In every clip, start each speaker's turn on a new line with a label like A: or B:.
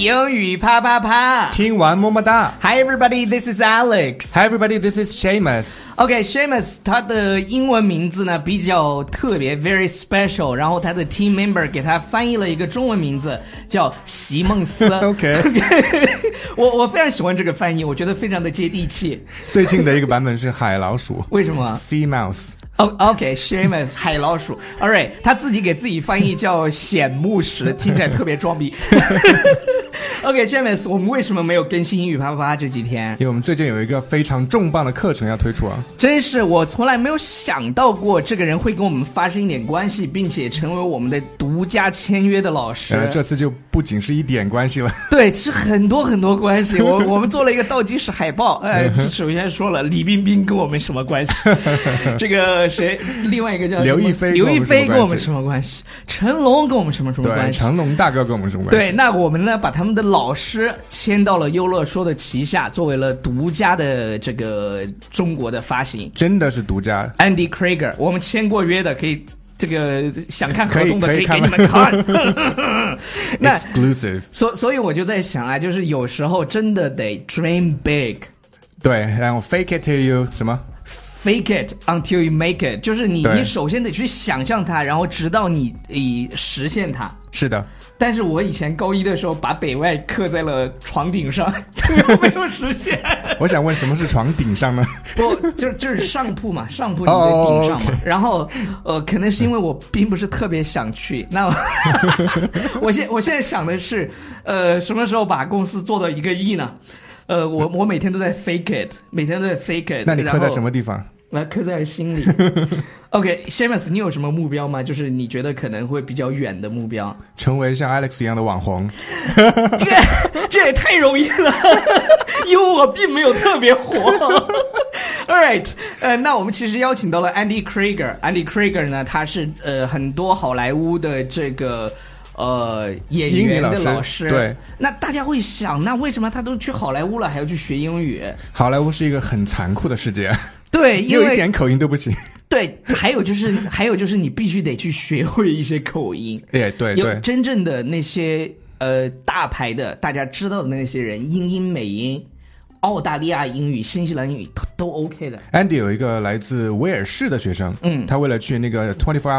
A: 英语啪啪啪，
B: 听完么么哒。
A: Hi everybody, this is Alex.
B: Hi everybody, this is Seamus.
A: OK, Seamus 他的英文名字呢比较特别 very special， 然后他的 team member 给他翻译了一个中文名字叫席梦思。
B: OK
A: 我非常喜欢这个翻译，我觉得非常的接地气。
B: 最近的一个版本是海老鼠。
A: 为什么
B: Sea mouse。
A: OK, Seamus 海老鼠。 Alright, 他自己给自己翻译叫显木石，听起来特别装逼。OK, Seamus 我们为什么没有更新英语啪啪啪这几天？
B: 因为我们最近有一个非常重磅的课程要推出啊。
A: 真是我从来没有想到过这个人会跟我们发生一点关系，并且成为我们的独家签约的老师。
B: 这次就不仅是一点关系了。
A: 对，是很多很多关系。我们做了一个倒计时海报。首先说了李冰冰跟我们什么关系？这个谁？另外一个叫
B: 刘亦菲
A: 跟我们什么关系？成龙跟我们什么关系？
B: 对，成龙大哥跟我们什么关系？
A: 对，那我们呢把他们的老师签到了优乐说的旗下，作为了独家的这个中国的发行。
B: 真的是独家。
A: Andy Krieger 我们签过约的，可以这个想看合同的可以给
B: 可以
A: 你们看。那
B: exclusive。
A: 所以我就在想啊，就是有时候真的得 dream big。
B: 对，然后 fake it till you 什么
A: Fake it until you make it， 就是你
B: 对
A: 首先得去想象它，然后直到你实现它。
B: 是的。
A: 但是我以前高一的时候把北外刻在了床顶上，没有实现。
B: 我想问什么是床顶上呢？
A: 不，就是上铺嘛，上铺你的顶上嘛。
B: okay。
A: 然后可能是因为我并不是特别想去。那我现在想的是，什么时候把公司做到1个亿呢？我每天都在 fake it， 每天都在 fake it。
B: 那你刻在什么地方？
A: 我要刻在心里。OK, Seamus 你有什么目标吗？就是你觉得可能会比较远的目标。
B: 成为像 Alex 一样的网红。
A: 这也太容易了，因为我并没有特别火。Alright, 那我们其实邀请到了 Andy Krieger。Andy Krieger 呢，他是很多好莱坞的这个演员的老师。
B: 对，
A: 那大家会想，那为什么他都去好莱坞了，还要去学英语？
B: 好莱坞是一个很残酷的世界。
A: 对，因为
B: 有一点口音都不行。
A: 对，还有就是你必须得去学会一些口音。
B: 对，
A: 有真正的那些大牌的大家知道的那些人，英音美音，澳大利亚英语、新西兰英语都 OK 的。
B: Andy 有一个来自威尔士的学生，他为了去那个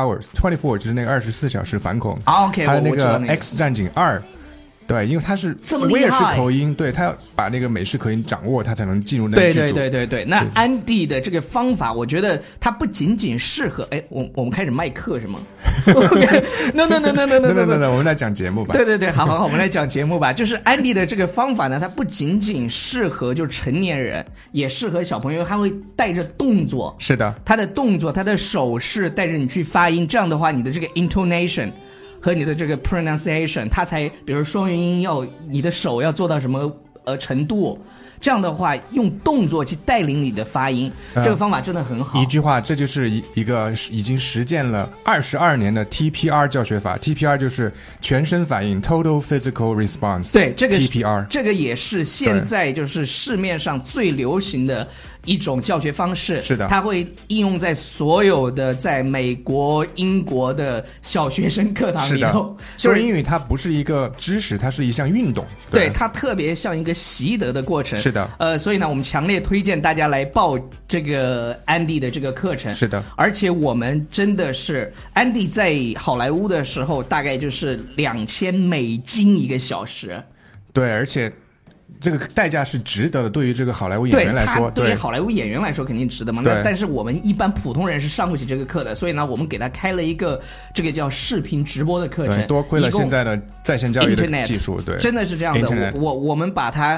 B: 24就是那个24小时反恐。
A: OK，
B: 还有那个
A: 我知道那个
B: X 战警2。对，因为他是
A: 这么厉害
B: 威尔士口音，对，他要把那个美式口音掌握，他才能进入那个剧组。
A: 对。那安迪的这个方法，我觉得他不仅仅适合。我们开始卖课是吗？ No，
B: 我们来讲节目吧。
A: 对，好，我们来讲节目吧。就是安迪的这个方法呢，它不仅仅适合就是成年人，也适合小朋友，他会带着动作。
B: 是的，
A: 他的动作，他的手势带着你去发音，这样的话，你的这个 intonation和你的这个 pronunciation， 它才，比如双元音你的手要做到什么程度，这样的话用动作去带领你的发音，这个方法真的很好。
B: 一句话，这就是一个已经实践了22年的 TPR 教学法。 TPR 就是全身反应 Total Physical Response。
A: 对，这个
B: TPR
A: 这个也是现在就是市面上最流行的一种教学方式。
B: 是的，
A: 它会应用在所有的在美国、英国的小学生课堂里头。
B: 所以英语它不是一个知识，它是一项运动。
A: 对，它特别像一个习得的过程。
B: 是的，
A: 所以呢，我们强烈推荐大家来报这个 Andy 的这个课程。
B: 是的，
A: 而且我们真的是 Andy 在好莱坞的时候，大概就是$2000一个小时。
B: 对，而且这个代价是值得的，对于这个好莱坞演员来说。
A: 对于好莱坞演员来说肯定值得嘛。但是我们一般普通人是上不起这个课的，所以呢，我们给他开了一个这个叫视频直播的课程。
B: 对，多亏了现在的在线教育的技术。对，
A: 真的是这样的。我们把它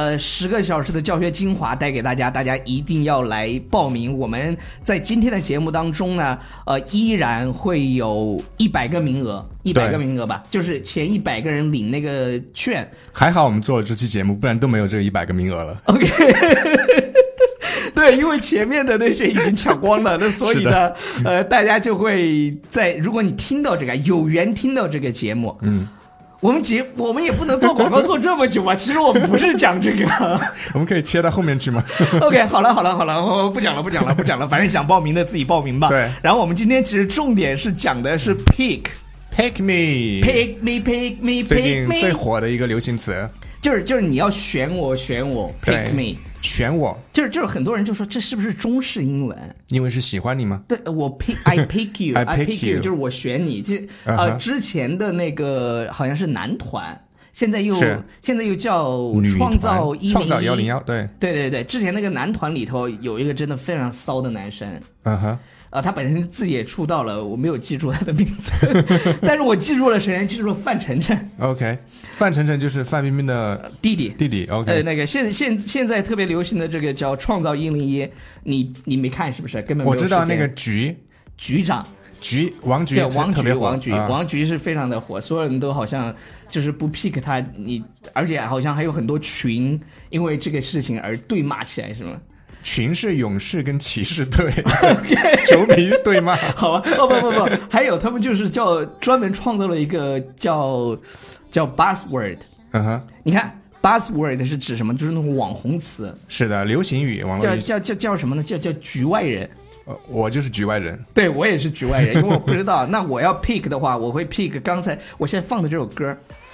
A: 10个小时的教学精华带给大家，大家一定要来报名。我们在今天的节目当中呢，依然会有100个名额，100个名额吧，就是前100个人领那个券。
B: 还好我们做了这期节目，不然都没有这100个名额了。
A: OK。对，因为前面的那些已经抢光了，那所以呢，大家就会如果你听到这个，有缘听到这个节目，我们也不能做广告做这么久吧？其实我们不是讲这个。
B: 我们可以切到后面去吗？
A: OK， 好了，我不讲了，反正想报名的自己报名吧。
B: 对。
A: 然后我们今天其实重点是讲的是 peak
B: Pick me，
A: pick me pick me
B: 最
A: pick
B: 近
A: me，
B: 最火的一个流行词，
A: 就是你要选我 pick me，
B: 选我，
A: 就是很多人就说这是不是中式英文？
B: 因为是喜欢你吗？
A: 对，我 I pick you
B: I
A: I
B: pick
A: pick you，
B: you
A: 就是我选你。这之前的那个好像是男团，现在又叫
B: 女团
A: 创造
B: 101，
A: 对，之前那个男团里头有一个真的非常骚的男生，他本身自己也出道了，我没有记住他的名字，但是我记住了谁？记住了范丞丞。
B: OK， 范丞丞就是范冰冰的
A: 弟弟。
B: OK，
A: 那个现在特别流行的这个叫《创造101》，你没看是不是？根本没有。
B: 我知道那个局长。王菊，
A: 王菊是非常的火，所有人都好像就是不 pick 他，而且好像还有很多群因为这个事情而对骂起来，是吗？
B: 群是勇士跟骑士队球迷对骂。
A: 好吧，不，还有他们就是专门创造了一个叫 buzzword。你看 buzzword 是指什么？就是那种网红词。是的，
B: 流行语，网络语
A: 叫什么呢？叫局外人。
B: 我就是局外人，
A: 对，我也是局外人，因为我不知道。那我要 pick 的话，我会 pick 刚才我现在放的这首歌。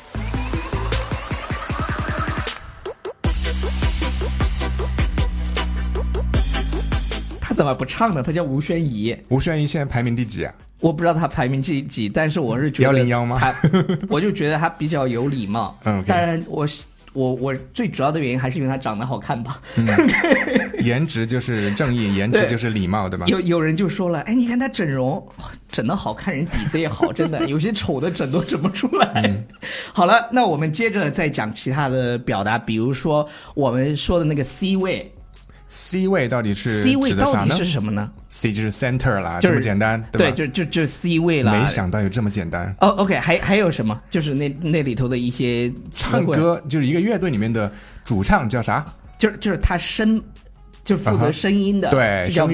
A: 他怎么不唱呢？他叫吴宣仪。
B: 吴宣仪现在排名第几啊？
A: 我不知道他排名几，但是我是觉得
B: 101吗？
A: 我就觉得他比较有礼貌。当然我最主要的原因还是因为他长得好看吧。
B: 颜值就是正义，颜值就是礼貌，对吧？
A: 有人就说了，哎，你看他整容整得好看，人底子也好，真的有些丑的整都整不出来。好了，那我们接着再讲其他的表达，比如说我们说的那个 C 位。
B: C 位到底是
A: C 位到底是什么呢
B: ？C 就是 center 啦，这么简单，对吧？
A: 对，就 C 位啦。
B: 没想到有这么简单。
A: OK， 还有什么？就是那里头的一些
B: 唱歌，就是一个乐队里面的主唱叫啥？
A: 就是他就负责声音的，
B: 对，
A: 就叫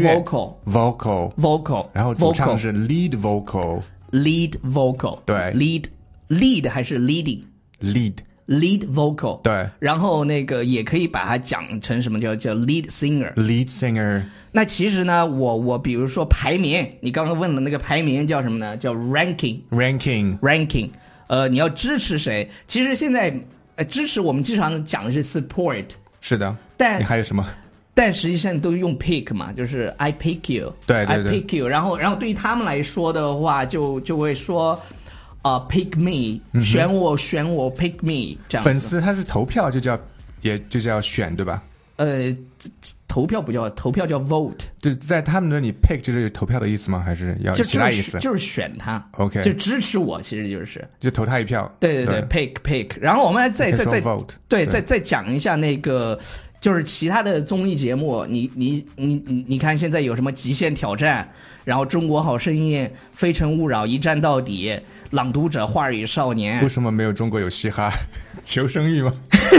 A: vocal，
B: 然后主唱是 lead vocal， 对
A: lead 还是 leading？lead vocal，
B: 对，
A: 然后那个也可以把它讲成什么叫 lead singer。那其实呢，我比如说排名，你刚刚问的那个排名叫什么呢？叫 ranking。你要支持谁？其实现在支持我们经常讲的是 support。
B: 是的，
A: 但
B: 你还有什么？
A: 但实际上都用 pick 嘛，就是 I pick you，
B: 对
A: I pick you， 然后对于他们来说的话，就会说。pick me， 选我 pick me 这样子。
B: 粉丝他是投票就叫选，对吧？
A: 投票不叫投票，叫 vote。
B: 就是在他们那里 pick 就是投票的意思吗？还是要其他意思？
A: 就是选他。
B: OK，
A: 就支持我，其实就
B: 投他一票。
A: 对 pick。然后我们再
B: vote，
A: 对，再讲一下那个。就是其他的综艺节目，你看现在有什么极限挑战，然后中国好声音、非诚勿扰、一站到底、朗读者、花儿与少年。
B: 为什么没有中国有嘻哈求生欲吗？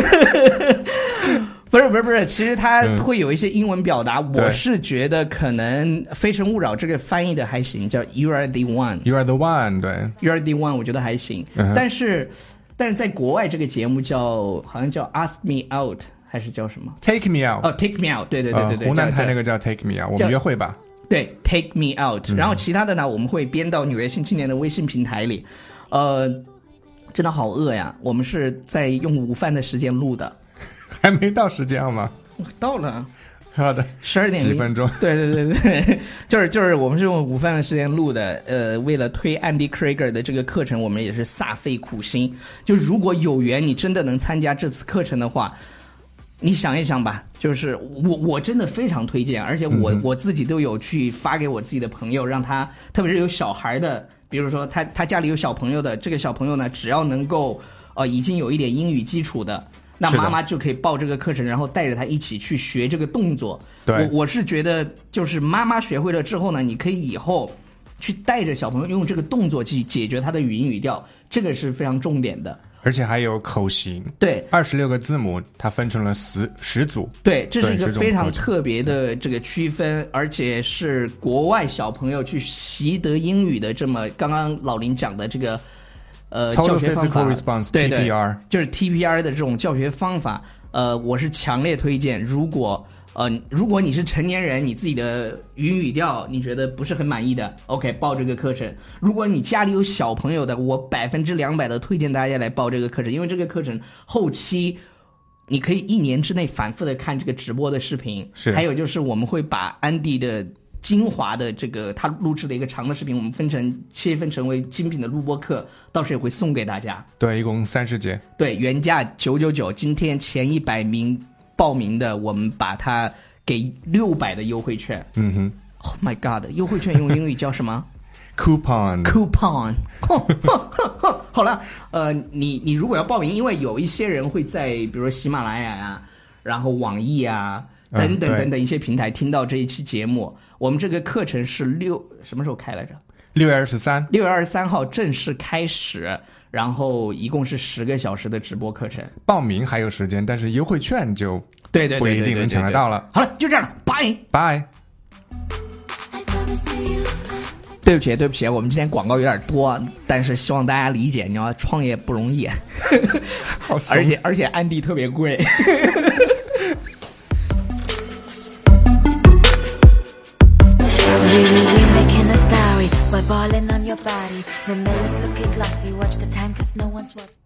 A: 不是，其实它会有一些英文表达，我是觉得可能非诚勿扰这个翻译的还行，叫 You are the one， 对 You are the one， 我觉得还行。但是在国外这个节目好像叫 Ask Me Out。还是叫什么
B: ？Take me out。
A: Take me out， 对，
B: 湖南台那个叫 Take me out， 我们约会吧。
A: 对 ，Take me out。然后其他的呢，我们会编到纽约新青年的微信平台里。真的好饿呀！我们是在用午饭的时间录的，
B: 还没到时间好吗？
A: 到了。
B: 好的
A: ，12点
B: 几分钟。
A: 对，就是我们是用午饭的时间录的。为了推 Andy Krieger 的这个课程，我们也是煞费苦心。就如果有缘，你真的能参加这次课程的话。你想一想吧，就是我真的非常推荐，而且我自己都有去发给我自己的朋友，让他特别是有小孩的，比如说他家里有小朋友的，这个小朋友呢，只要能够已经有一点英语基础的，那妈妈就可以报这个课程，然后带着他一起去学这个动作。
B: 对，
A: 我是觉得就是妈妈学会了之后呢，你可以以后去带着小朋友用这个动作去解决他的语音语调，这个是非常重点的。
B: 而且还有口型，
A: 对
B: ，26个字母，它分成了10组，
A: 对，这是一个非常特别的这个区分，而且是国外小朋友去习得英语的这么刚刚老林讲的这个教学方法
B: Total Physical Response，
A: 对
B: TPR，
A: 就是 TPR 的这种教学方法。 我是强烈推荐，如果你是成年人，你自己的语音语调你觉得不是很满意的 ，OK， 报这个课程。如果你家里有小朋友的，我200%的推荐大家来报这个课程，因为这个课程后期你可以1年之内反复的看这个直播的视频。
B: 是，
A: 还有就是我们会把安迪的精华的这个他录制的一个长的视频，我们切分成为精品的录播课，到时候也会送给大家。
B: 对，一共30节。
A: 对，原价999，今天前100名报名的，我们把它给600的优惠券。
B: 嗯哼
A: ，Oh my God， 优惠券用英语叫什么
B: ？Coupon。
A: 好了，你如果要报名，因为有一些人会在比如说喜马拉雅呀，然后网易啊等等一些平台听到这一期节目。我们这个课程是什么时候开来着？6月23号正式开始，然后一共是10个小时的直播课程。
B: 报名还有时间，但是优惠券就
A: 对
B: 不一定能抢得到了。
A: 好了，就这样，拜。对不起，我们今天广告有点多，但是希望大家理解，你要创业不容易，而且安迪特别贵。
C: We're making a story. We're balling on your body. The mirror's looking glossy. Watch the time, 'cause no one's watching.